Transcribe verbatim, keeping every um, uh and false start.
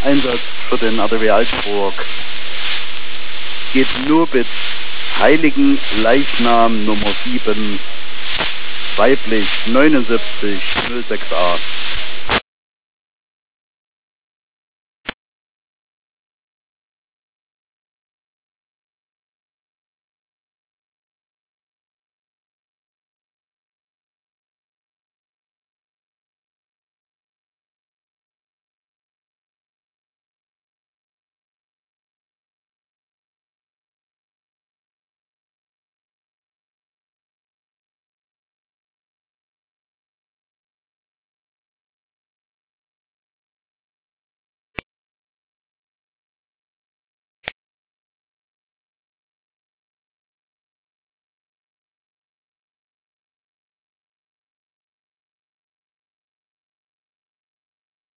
Einsatz für den A D W Altenburg geht nur bis Heiligen Leichnam Nummer sieben, weiblich neunundsiebzig null sechs a.